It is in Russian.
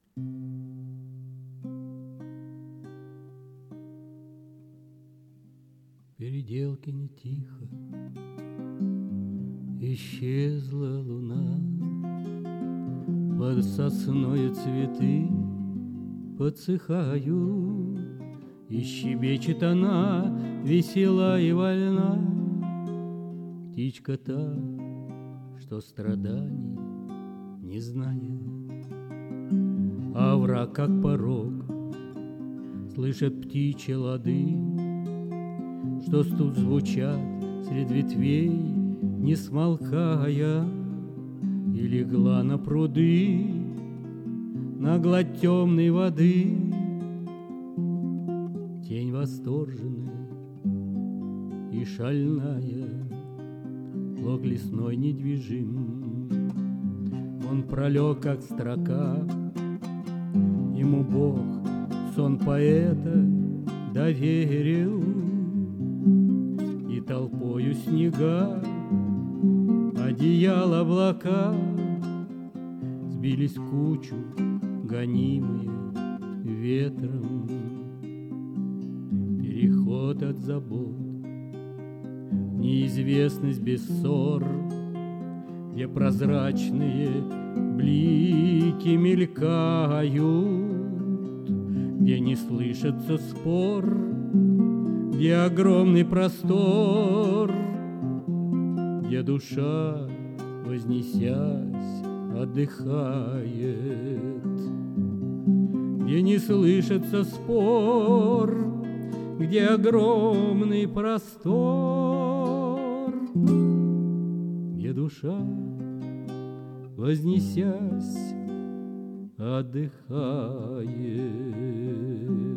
Переделкине тихо исчезла луна, под сосной цветы подсыхают, и щебечет она весела и вольна. Птичка та, что страданий не знает, а враг, как порог, слышит птичьи лады, что тут звучат сред ветвей, не смолкая, и легла на пруды, на гладь темной воды. Тень восторженная и шальная, лог лесной недвижим. Он пролег, как строка, ему Бог сон поэта доверил, и толпою снега, одеял облака сбились в кучу, гонимые ветром. Переход от забот, неизвестность без ссор, где прозрачные блики мелькают, где не слышится спор, где огромный простор, где душа, вознесясь, отдыхает, где не слышится спор, где огромный простор, где душа, вознесясь, отдыхает.